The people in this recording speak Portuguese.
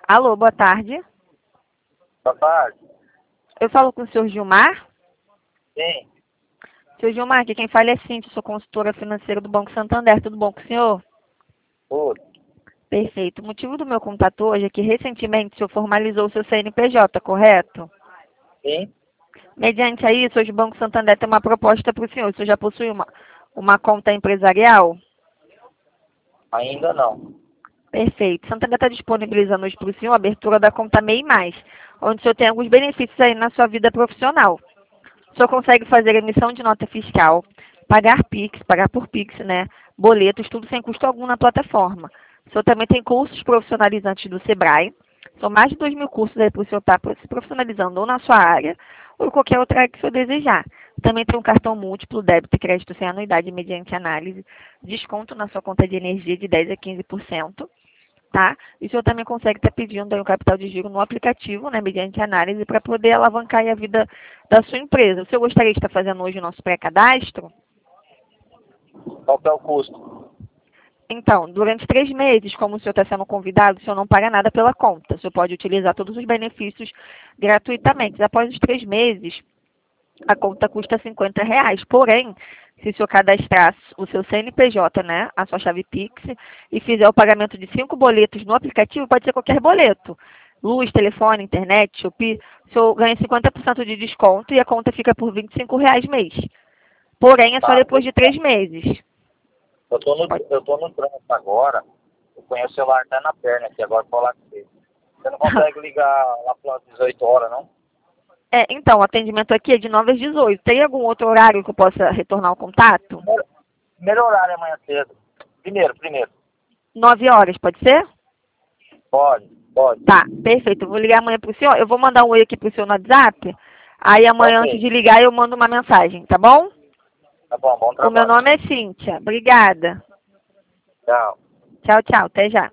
Alô, boa tarde. Boa tarde. Eu falo com o senhor Gilmar. Sim, Senhor Gilmar, aqui quem fala é Cintia, sou consultora financeira do Banco Santander. Tudo bom com o senhor? tudo. Perfeito. O motivo do meu contato hoje é que recentemente o senhor formalizou o seu CNPJ, correto? Sim, Mediante a isso, hoje o Banco Santander tem uma proposta para o senhor. O senhor já possui uma conta empresarial? ainda não. Perfeito. Santander está disponibilizando hoje para o senhor a abertura da conta MEI+, onde o senhor tem alguns benefícios aí na sua vida profissional. O senhor consegue fazer emissão de nota fiscal, pagar Pix, pagar por Pix, né? Boletos, tudo sem custo algum na plataforma. O senhor também tem cursos profissionalizantes do Sebrae. São mais de 2.000 cursos aí para o senhor estar se profissionalizando ou na sua área ou em qualquer outra área que o senhor desejar. Também tem um cartão múltiplo, débito e crédito sem anuidade mediante análise, desconto na sua conta de energia de 10 a 15%. Tá? E o senhor também consegue estar pedindo aí um capital de giro no aplicativo, né, mediante análise, para poder alavancar aí a vida da sua empresa. O senhor gostaria de estar fazendo hoje o nosso pré-cadastro? Qual que é o custo? Então, durante 3 meses, como o senhor está sendo convidado, o senhor não paga nada pela conta. O senhor pode utilizar todos os benefícios gratuitamente. Após os 3 meses, a conta custa R$ 50. Porém, se o senhor cadastrar o seu CNPJ, né, a sua chave Pix, e fizer o pagamento de 5 boletos no aplicativo, pode ser qualquer boleto. Luz, telefone, internet, Shopee, o senhor ganha 50% de desconto e a conta fica por R$ 25 mês. Porém, é só Tá, depois de 3 meses. eu tô no trânsito agora. Eu ponho o celular até na perna aqui agora pra falar com você. Você não consegue ligar lá pelas 18 horas, não? Então, o atendimento aqui é de 9 às 18. Tem algum outro horário que eu possa retornar o contato? Primeiro horário é amanhã cedo. Primeiro. 9 horas, pode ser? Pode, pode. Tá, perfeito. Eu vou ligar amanhã pro senhor. Eu vou mandar um oi aqui pro senhor no WhatsApp. Aí amanhã, antes Ok. de ligar, eu mando uma mensagem, tá bom? Tá bom, bom O meu trabalho. nome é Cíntia. Obrigada. Tchau. Tchau, tchau. Até já.